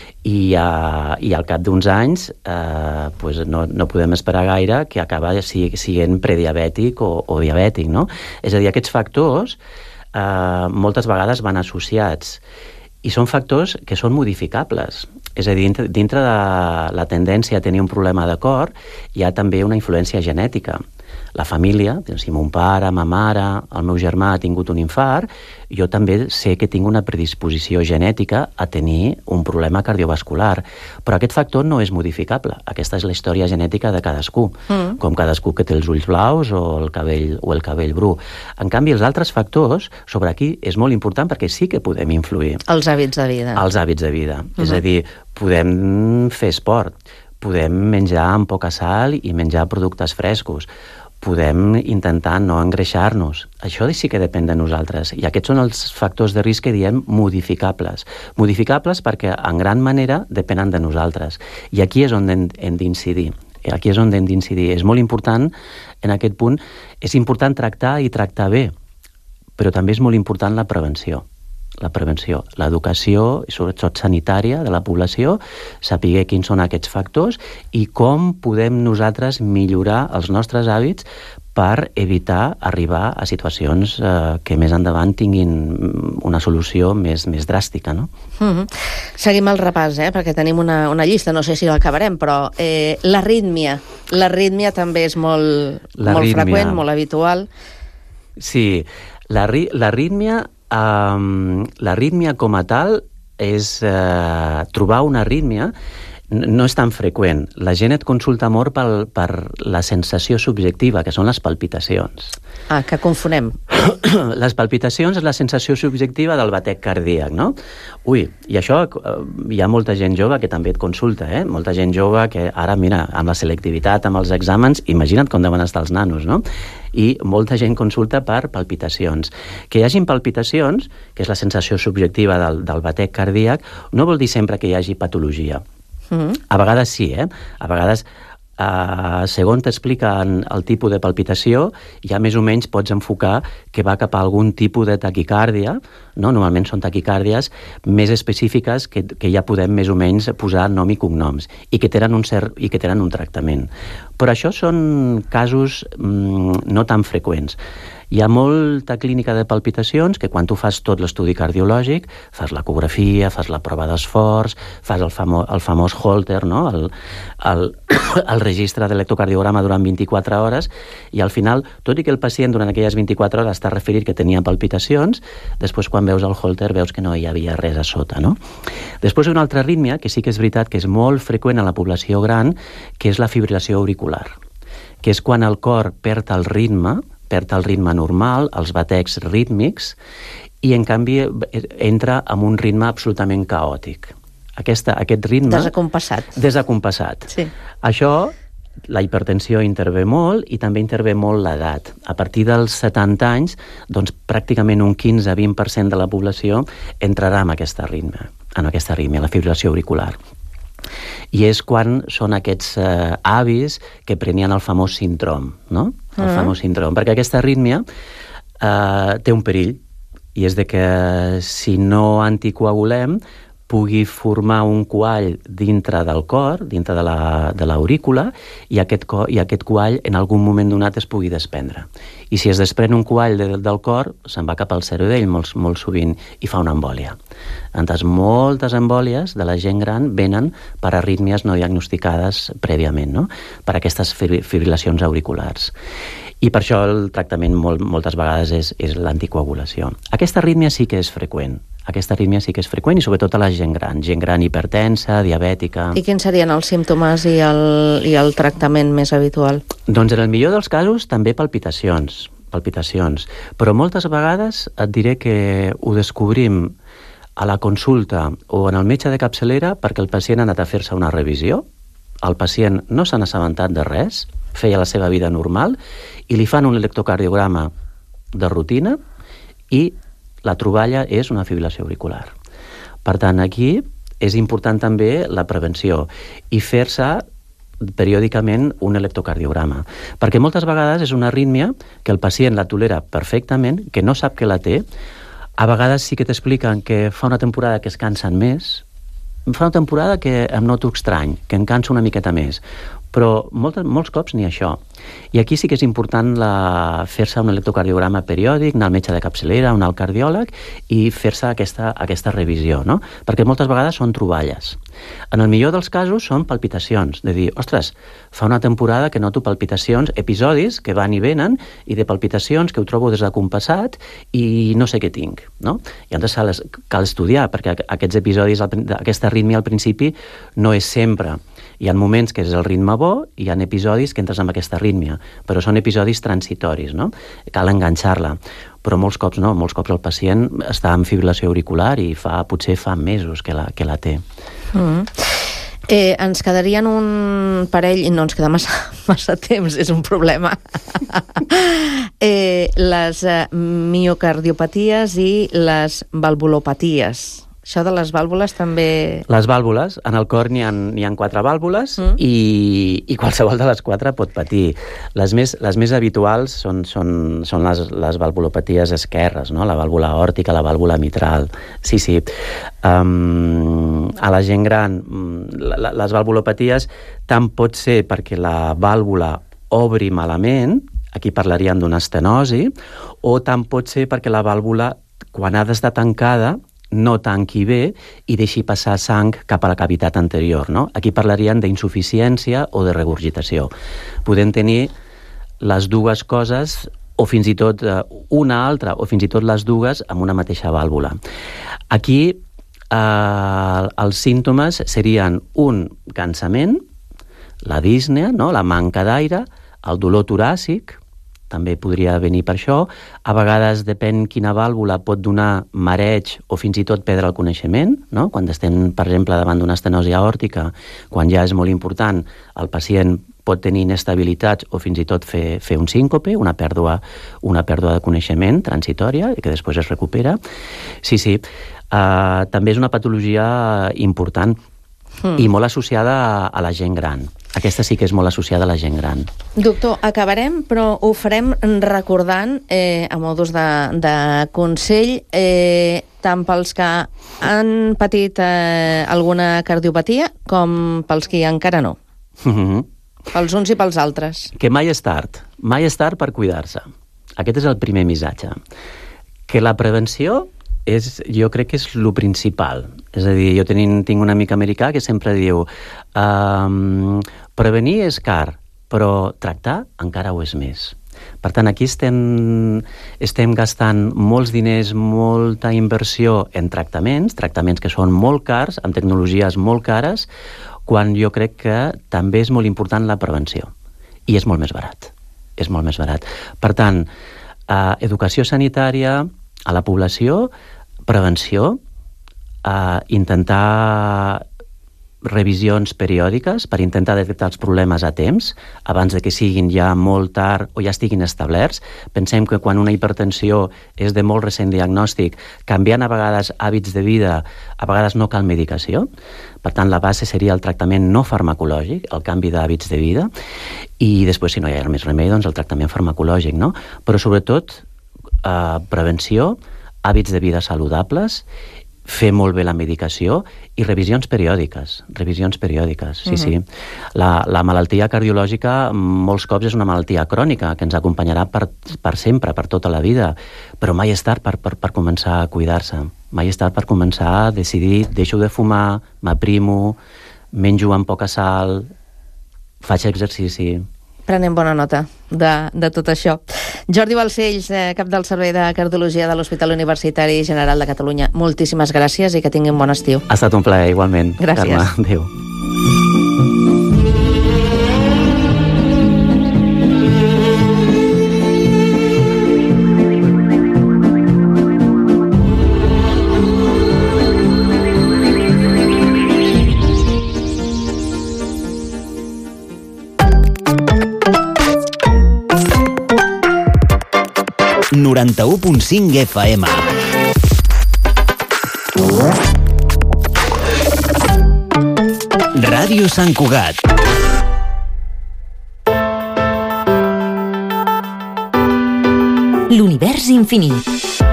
I, uh, i al cap d'uns anys eh, pues no, no podem esperar gaire que acaba siguent prediabètic o, o diabètic, no? És a dir, aquests factors eh, moltes vegades van associats i són factors que són modificables. És a dir, dintre, dintre de la tendència a tenir un problema de cor hi ha també una influència genètica. La família, si mon pare, ma mare, el meu germà ha tingut un infart, jo també sé que tinc una predisposició genètica a tenir un problema cardiovascular. Però aquest factor no és modificable. Aquesta és la història genètica de cadascú, mm. com cadascú que té els ulls blaus o el cabell, o el cabell bru. En canvi, els altres factors, sobre aquí, és molt important perquè sí que podem influir. Els hàbits de vida. Els hàbits de vida. Mm-hmm. És a dir, podem fer esport, podem menjar amb poca sal i menjar productes frescos, podem intentar no engreixar-nos. Això sí que depèn de nosaltres. I aquests són els factors de risc que diem modificables. Modificables perquè en gran manera depenen de nosaltres. I aquí és on hem, hem d'incidir. Aquí és on hem d'incidir. És molt important, en aquest punt, és important tractar i tractar bé, però també és molt important la prevenció. La prevenció, l'educació, sobretot sanitària, de la població, saber quins són aquests factors i com podem nosaltres millorar els nostres hàbits per evitar arribar a situacions eh, que més endavant tinguin una solució més, més dràstica, no? Mm-hmm. Seguim el repàs, eh? Perquè tenim una, una llista, no sé si l'acabarem, però eh, l'arrítmia. L'arrítmia també és molt, molt freqüent, molt habitual. Sí, l'arrítmia Um, l'arrítmia com a tal és uh, trobar una arrítmia no és tan freqüent. La gent et consulta molt per, per la sensació subjectiva, que són les palpitacions. Ah, que confonem. Les palpitacions és la sensació subjectiva del batec cardíac, no? Ui, i això hi ha molta gent jove que també et consulta, eh? Molta gent jove que ara, mira, amb la selectivitat, amb els exàmens, imagina't com deuen estar els nanos, no? I molta gent consulta per palpitacions. Que hi hagin palpitacions, que és la sensació subjectiva del, del batec cardíac, no vol dir sempre que hi hagi patologia. Mm-hmm. A vegades sí, eh? A vegades, eh, segons t'expliquen el tipus de palpitació, ja més o menys pots enfocar que va cap a algun tipus de taquicàrdia, no? Normalment són taquicàrdies més específiques que, que ja podem més o menys posar nom i cognoms i que tenen un, cert, i que tenen un tractament. Però això són casos mm, no tan freqüents. Hi ha molta clínica de palpitacions que quan tu fas tot l'estudi cardiològic, fas l'ecografia, fas la prova d'esforç, fas el, famo, el famós Holter, no? el, el, el registre de l'electrocardiograma durant vint-i-quatre hores, i al final, tot i que el pacient durant aquelles vint-i-quatre hores està referit que tenia palpitacions, després quan veus el Holter veus que no hi havia res a sota, no? Després una altra arrítmia, que sí que és veritat que és molt freqüent a la població gran, que és la fibrilació auricular, que és quan el cor perd el ritme, perd el ritme normal, els batecs rítmics, i en canvi entra en un ritme absolutament caòtic. Aquesta, aquest ritme... Desacompassat. Desacompassat. Sí. Això la hipertensió intervé molt i també intervé molt l'edat. A partir dels setanta anys, doncs pràcticament un quinze a vint per cent de la població entrarà en aquesta arrítmia, en aquesta arrítmia, la fibrilació auricular. I és quan són aquests eh, avis que prenien el famós síndrom, no? El uh-huh. famós síndrom, perquè aquesta arrítmia eh, té un perill, i és de que si no anticoagulem pugui formar un coall dintre del cor, dintre de la, de l'aurícula, i aquest, co, i aquest coall en algun moment donat es pugui desprendre. I si es desprèn un coall de, del cor, se'n va cap al cervell molt, molt sovint i fa una embòlia. Entonces, moltes embòlies de la gent gran venen per arrítmies no diagnosticades prèviament, no? Per aquestes fibrilacions auriculars. I per això el tractament molt, moltes vegades és, és l'anticoagulació. Aquesta arrítmia sí que és freqüent. Aquesta arrítmia sí que és freqüent i sobretot a la gent gran, gent gran hipertensa, diabètica... I quins serien els símptomes i el, i el tractament més habitual? Doncs en el millor dels casos també palpitacions, palpitacions, però moltes vegades et diré que ho descobrim a la consulta o en el metge de capçalera perquè el pacient ha anat a fer-se una revisió, el pacient no s'ha assabentat de res, feia la seva vida normal i li fan un electrocardiograma de rutina i la troballa és una fibrilació auricular. Per tant, aquí és important també la prevenció i fer-se periòdicament un electrocardiograma, perquè moltes vegades és una arrítmia que el pacient la tolera perfectament, que no sap que la té. A vegades sí que t'expliquen que fa una temporada que es cansen més, fa una temporada que em noto estrany, que em canso una miqueta més, però molts, molts cops ni això. I aquí sí que és important la, fer-se un electrocardiograma periòdic, anar al metge de capçalera, anar al cardiòleg i fer-se aquesta, aquesta revisió, no? Perquè moltes vegades són troballes. En el millor dels casos són palpitacions, de dir, ostres, fa una temporada que noto palpitacions, episodis que van i venen, i de palpitacions que ho trobo descompassat i no sé què tinc, no? I llavors cal estudiar, perquè aquests episodis, aquesta arrítmia al principi no és sempre. Hi ha moments que és el ritme bo i hi ha episodis que entres en aquesta arrítmia, però són episodis transitoris, no? Cal enganxar-la. Però molts cops no, molts cops el pacient està en fibrilació auricular i fa, potser fa mesos que la, que la té. Mm. Eh, ens quedarien un parell, i no ens queda massa, massa temps, és un problema. eh, les eh, miocardiopaties i les valvulopaties. Això de les vàlvules també... Les vàlvules, en el cor n'hi ha, n'hi ha quatre vàlvules mm. i, i qualsevol de les quatre pot patir. Les més, les més habituals són, són, són les, les valvulopaties esquerres, no? La vàlvula aòrtica, la vàlvula mitral. Sí, sí. Um, a la gent gran, la, la, les valvulopaties tant pot ser perquè la vàlvula obri malament, aquí parlaríem d'una estenosi, o tant pot ser perquè la vàlvula, quan ha d'estar tancada, no tanqui bé i deixi passar sang cap a la cavitat anterior, no? Aquí parlaríem d'insuficiència o de regurgitació. Podem tenir les dues coses o fins i tot una altra o fins i tot les dues amb una mateixa vàlvula. Aquí eh, els símptomes serien un cansament, la dísnea, no? La manca d'aire, el dolor toràcic, també podria venir per això. A vegades, depèn quina vàlvula, pot donar mareig o fins i tot perdre el coneixement, no? Quan estem, per exemple, davant d'una estenosi aòrtica, quan ja és molt important, el pacient pot tenir inestabilitats o fins i tot fer, fer un síncope, una pèrdua, una pèrdua de coneixement transitòria i que després es recupera. Sí, sí. Uh, també és una patologia important mm. i molt associada a, a la gent gran. Aquesta sí que és molt associada a la gent gran. Doctor, acabarem, però ho farem recordant, eh, a modus de, de consell, eh, tant pels que han patit eh, alguna cardiopatia com pels que encara no. Mm-hmm. Pels uns i pels altres. Que mai és tard. Mai és tard per cuidar-se. Aquest és el primer missatge. Que la prevenció és, jo crec que és lo principal. És a dir, jo tenim, tinc un amic americà que sempre diu um, prevenir és car, però tractar encara ho és més. Per tant, aquí estem, estem gastant molts diners, molta inversió en tractaments, tractaments que són molt cars, amb tecnologies molt cares, quan jo crec que també és molt important la prevenció. I és molt més barat. És molt més barat. Per tant, eh, educació sanitària a la població, prevenció, eh, intentar revisions periòdiques per intentar detectar els problemes a temps, abans de que siguin ja molt tard o ja estiguin establerts. Pensem que quan una hipertensió és de molt recent diagnòstic, canviant a vegades hàbits de vida, a vegades no cal medicació. Per tant, la base seria el tractament no farmacològic, el canvi d'hàbits de vida, i després, si no hi ha més remei, doncs el tractament farmacològic, no? Però sobretot, eh, prevenció, hàbits de vida saludables, fer molt bé la medicació i revisions periòdiques, revisions periòdiques, sí, uh-huh. sí. La, la malaltia cardiològica molts cops és una malaltia crònica que ens acompanyarà per, per sempre, per tota la vida, però mai és tard per, per, per començar a cuidar-se, mai és tard per començar a decidir, deixo de fumar, m'aprimo, menjo amb poca sal, faig exercici. Prenem bona nota de, de tot això. Jordi Balcells, eh, cap del Servei de Cardiologia de l'Hospital Universitari General de Catalunya, moltíssimes gràcies i que tinguin bon estiu. Ha estat un plaer, igualment. Gràcies. Carme, adéu. noranta-u punt cinc F M. Ràdio Sant Cugat. L'univers infinit.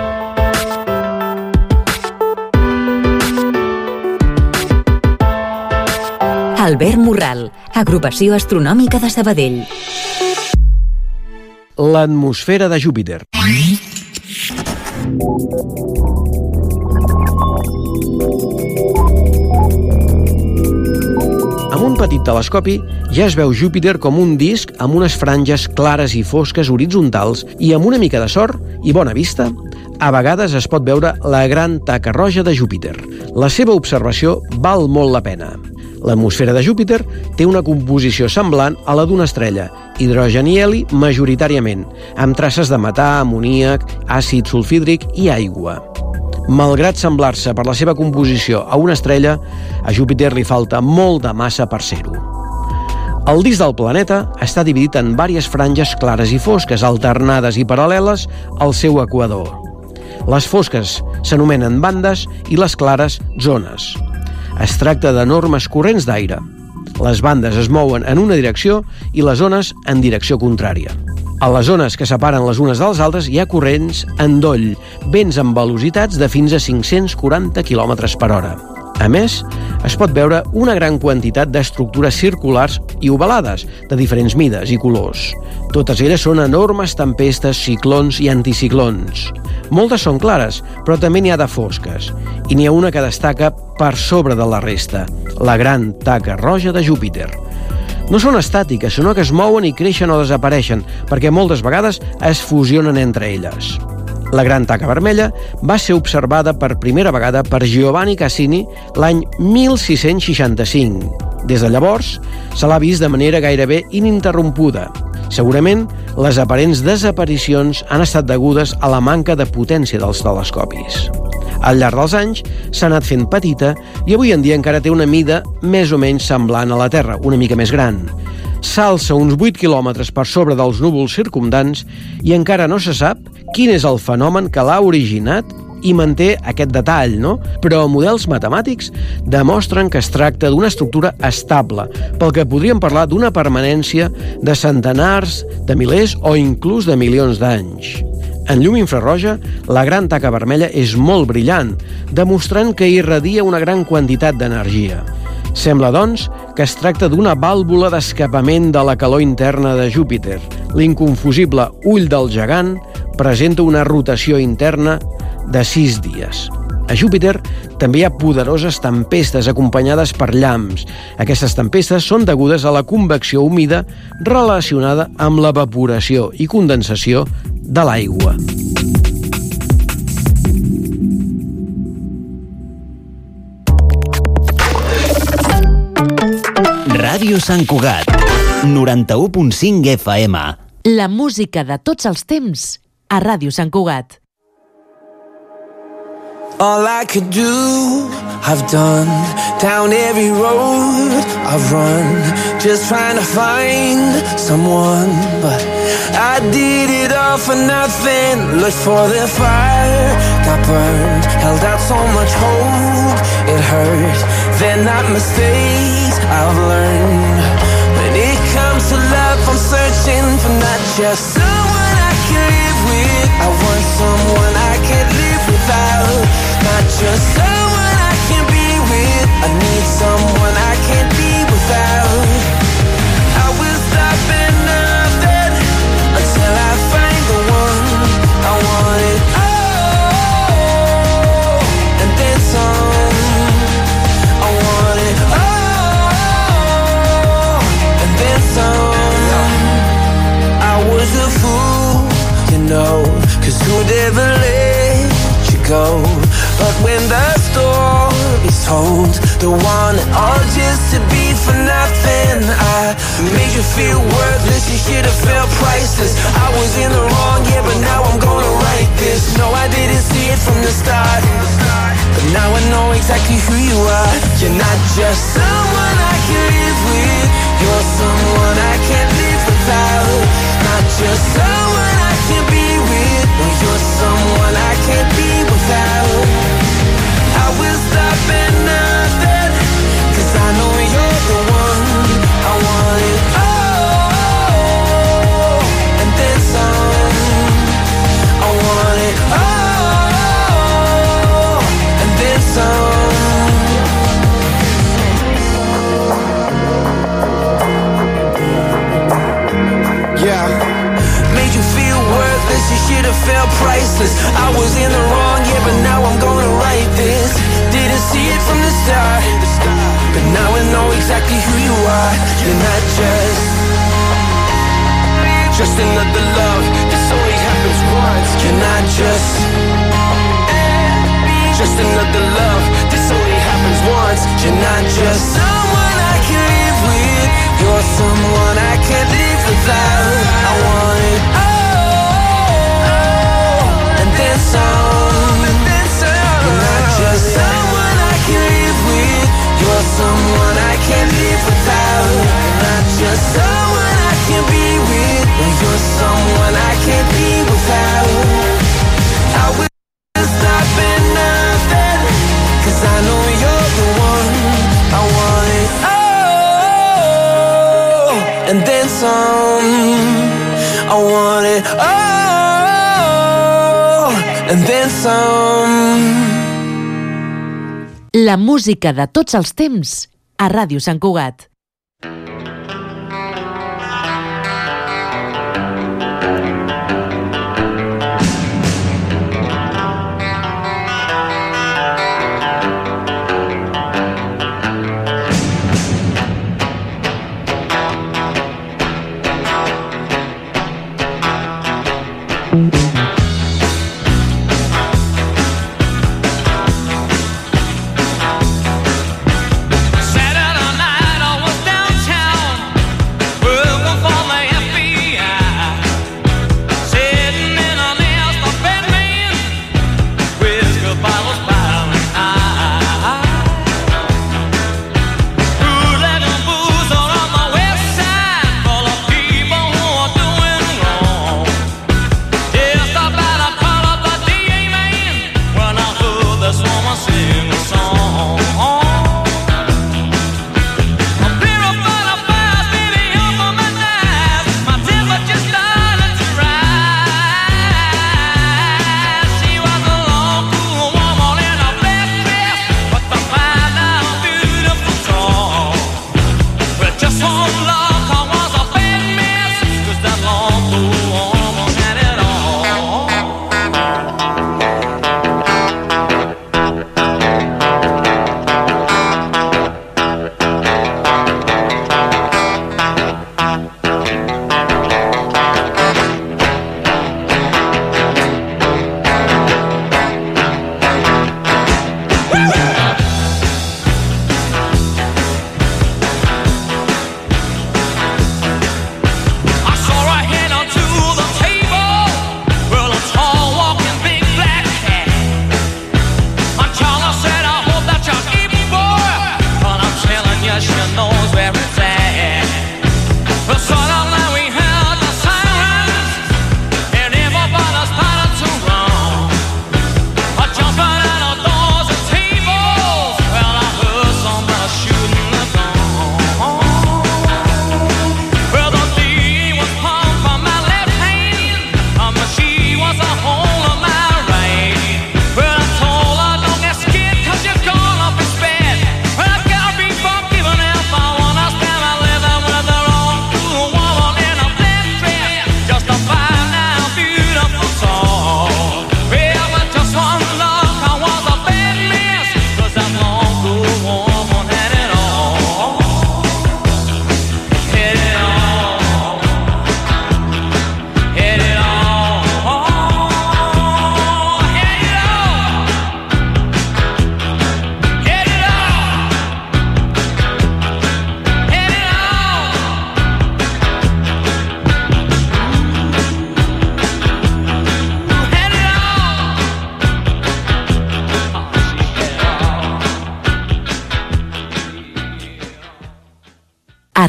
Albert Morral, Agrupació Astronòmica de Sabadell. L'atmosfera de Júpiter. Amb un petit telescopi ja es veu Júpiter com un disc amb unes franges clares i fosques horitzontals i amb una mica de sort i bona vista, a vegades es pot veure la gran taca roja de Júpiter. La seva observació val molt la pena. L'atmosfera de Júpiter té una composició semblant a la d'una estrella, hidrogen i heli majoritàriament, amb traces de metà, amoníac, àcid sulfídric i aigua. Malgrat semblar-se per la seva composició a una estrella, a Júpiter li falta molt de massa per ser-ho. El disc del planeta està dividit en diverses franges clares i fosques, alternades i paral·leles al seu equador. Les fosques s'anomenen bandes i les clares zones. Es tracta d'enormes corrents d'aire. Les bandes es mouen en una direcció i les zones en direcció contrària. A les zones que separen les unes de les altres hi ha corrents endoll, vents amb velocitats de fins a cinc-cents quaranta quilòmetres per hora. A més, es pot veure una gran quantitat d'estructures circulars i ovalades, de diferents mides i colors. Totes elles són enormes tempestes, ciclons i anticiclons. Moltes són clares, però també n'hi ha de fosques, i n'hi ha una que destaca per sobre de la resta, la gran taca roja de Júpiter. No són estàtiques, sinó que es mouen i creixen o desapareixen, perquè moltes vegades es fusionen entre elles. La gran taca vermella va ser observada per primera vegada per Giovanni Cassini l'any mil sis-cents seixanta-cinc. Des de llavors, se l'ha vist de manera gairebé ininterrompuda. Segurament, les aparents desaparicions han estat degudes a la manca de potència dels telescopis. Al llarg dels anys s'ha anat fent petita i avui en dia encara té una mida més o menys semblant a la Terra, una mica més gran. S'alça uns vuit quilòmetres per sobre dels núvols circumdants i encara no se sap quin és el fenomen que l'ha originat i manté aquest detall, no? Però models matemàtics demostren que es tracta d'una estructura estable, pel que podríem parlar d'una permanència de centenars, de milers o inclús de milions d'anys. En llum infraroja, la gran taca vermella és molt brillant, demostrant que irradia una gran quantitat d'energia. Sembla, doncs, que es tracta d'una vàlvula d'escapament de la calor interna de Júpiter. L'inconfusible ull del gegant presenta una rotació interna de sis dies. A Júpiter també hi ha poderoses tempestes acompanyades per llamps. Aquestes tempestes són degudes a la convecció humida relacionada amb l'evaporació i condensació de l'aigua. Ràdio Sant Cugat, noranta-u punt cinc F M. La música de tots els temps a Ràdio Sant Cugat. All I could do, I've done. Down every road I've run, just trying to find someone. But I did it all for nothing. Looked for the fire, got burned. Held out so much hope, it hurt. They're not mistakes I've learned. When it comes to love, I'm searching for not just someone I can live with. I want someone I can't live without. Not just someone I can be with. I need someone I can't be without. I will stop at nothing until I find the one. I want it all, and then some. I want it all, and then some. I was a fool, you know, 'cause who'd ever let you go? But when the story's told, the one and all just to be for nothing. I made you feel worthless, you should have felt priceless. I was in the wrong, yeah, but now I'm gonna right this. No, I didn't see it from the start, but now I know exactly who you are. You're not just someone I can live with. You're someone I can't live without. Not just someone I can be with. Well, you're someone I can't be without. I will stop at nothing, 'cause I know you're the one. I want it all, and then some. I want it all, and then some. Yeah. Made you feel worthless, you should have felt priceless. I was in the wrong, yeah, but now I'm gonna right this. Didn't see it from the start, but now I know exactly who you are. You're not just Just another love, this only happens once. You're not just Just another love, this only happens once. You're not just someone I can live with. You're someone I can't live without. I want it all, and then some. You're not just someone I can live with. You're someone I can't live without. You're not just someone I can be with. You're someone I can't be without. I will stop at nothing, 'cause I know you're the one. I want it all, and then some. I want it all, and then some. La música de tots els temps a Ràdio Sant Cugat. Saturday night, I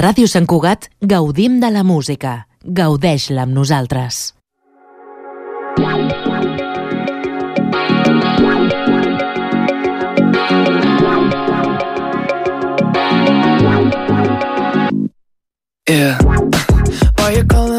Ràdio Sant Cugat gaudim de la música. Gaudeix-la amb nosaltres. Yeah. Why you calling